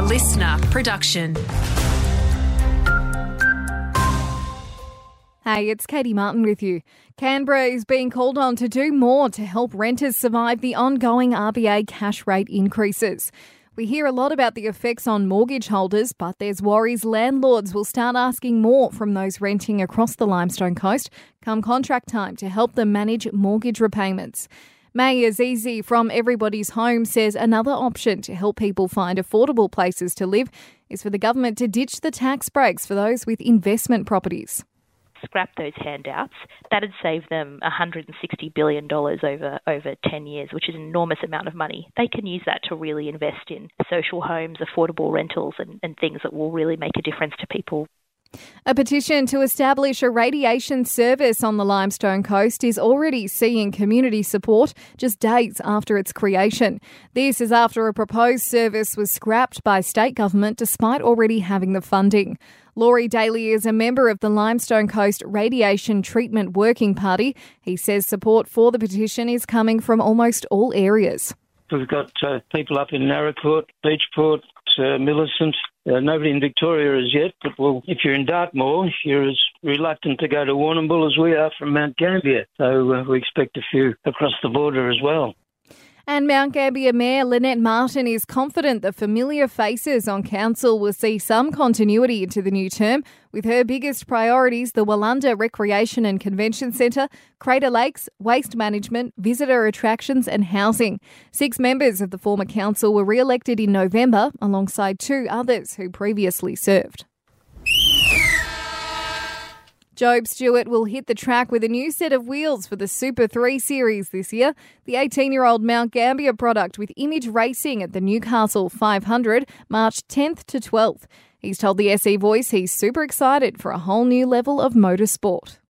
listener production. Hey, it's Katie Martin with you. Canberra is being called on to do more to help renters survive the ongoing RBA cash rate increases. We hear a lot about the effects on mortgage holders, but there's worries landlords will start asking more from those renting across the Limestone Coast come contract time to help them manage mortgage repayments. May Azizi from Everybody's Home says another option to help people find affordable places to live is for the government to ditch the tax breaks for those with investment properties. Scrap those handouts, that'd save them $160 billion over 10 years, which is an enormous amount of money. They can use that to really invest in social homes, affordable rentals and things that will really make a difference to people. A petition to establish a radiation service on the Limestone Coast is already seeing community support just days after its creation. This is after a proposed service was scrapped by state government despite already having the funding. Laurie Daly is a member of the Limestone Coast Radiation Treatment Working Party. He says support for the petition is coming from almost all areas. We've got people up in Narracourt, Beachport, Millicent. Nobody in Victoria as yet, but well, if you're in Dartmoor, you're as reluctant to go to Warrnambool as we are from Mount Gambier. So we expect a few across the border as well. And Mount Gambier Mayor Lynette Martin is confident the familiar faces on council will see some continuity into the new term, with her biggest priorities the Wallunda Recreation and Convention Centre, Crater Lakes, waste management, visitor attractions and housing. 6 members of the former council were re-elected in November alongside 2 others who previously served. Job Stewart will hit the track with a new set of wheels for the Super 3 Series this year. The 18-year-old Mount Gambier product with Image Racing at the Newcastle 500 March 10th to 12th. He's told the SE Voice he's super excited for a whole new level of motorsport.